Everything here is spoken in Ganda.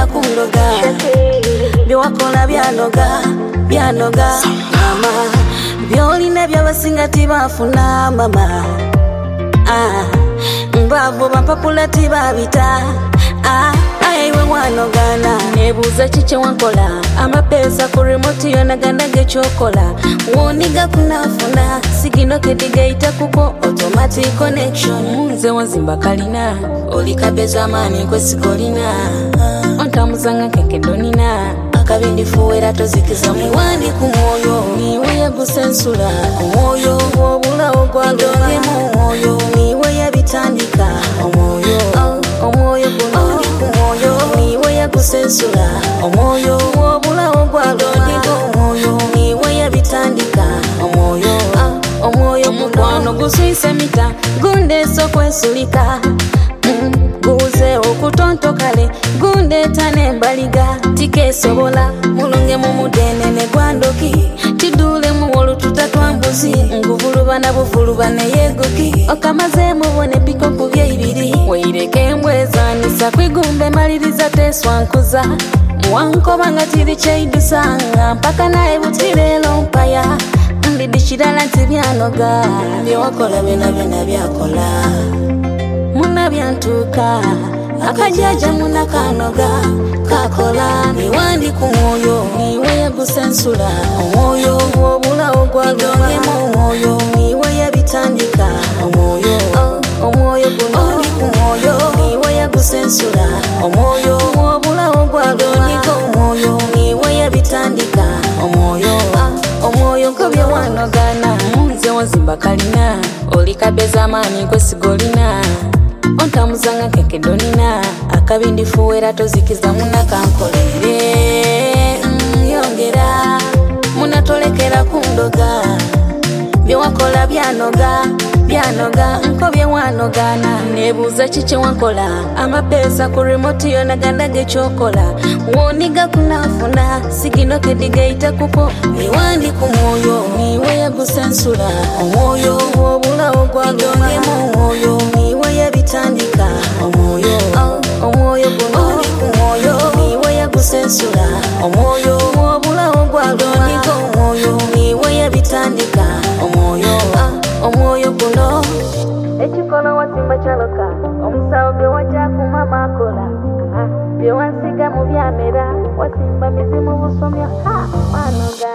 kundoga byewakola byanoga mama byolina byabasinga tibafuna mama mbavo bapapula tibabita aiwe wanogana nebuuza kiki wankola amapesa ku remote yonagana gekyokola woniga kunafuna sigino kedigaita kuko automatic connection nze wazimba kalina olikabeza amaani kwesikolina ontamuzanga kekedonina akabindifuwera tozikiza muwandi ku mwoyo niwe yagusensula omwoyo obulawo gwalonge mu mwoyo niwe yabitandika omwoyo guno omwoyo niwe yagusensula omwoyo obulawo gwalonge omwoyo niwe yabitandika omwoyo mukwano guswise mita gundeso kwesulika guze okutontokale gundeeta nembaliga tikesobola mulunge mu mudenene gwandoki tidulemu olututatwambuzi nguvulubana buvulubana yeguki okamaze mubone piko kubye ibiri weireke embwezanisa kwigumbe maliriza teswankuza muwankoba nga tiri kyeidusanga mpaka naye butirelo mpaya ndidishirala nti byanoga byewakola byona byakola muna byantuka akajaja muna kanoga kakola niwandi ku mwoyo niwe yagusensula omwoyo obulawo gwalonge mu mwoyo niwe yabitandika omwoyo guno ku mwoyo niwe yagusensula omwoyo obulawo gwalonge omwoyo niwe yabitandika omwoyo nkobye wanogana nze wazimba kalina olikabeza amaani kwesigolina ontamuzanga kekedonina akabindifuwera tozikiza munakankolere yongera munatolekera kundoga byewakola byanoga nkobye wanogana nebuuza kiki wankola amapesa ku remote yonaganda gekyokola woniga kunafuna sigino kedigaita kuko niwandi ku mwoyo niwe yagusensula omwoyo obulawo gwalonge mu mwoyo niwe yabitandika omwoyo guno ku mwoyo niwe yagusensula omwoyo obulawo gwalonge omwoyo niwe yabitandika omwoyo guno ekikola wasimba kyaloka omusawo byewajja kumama akola byewansiga mu byamera wasimba mizimu busomya manoga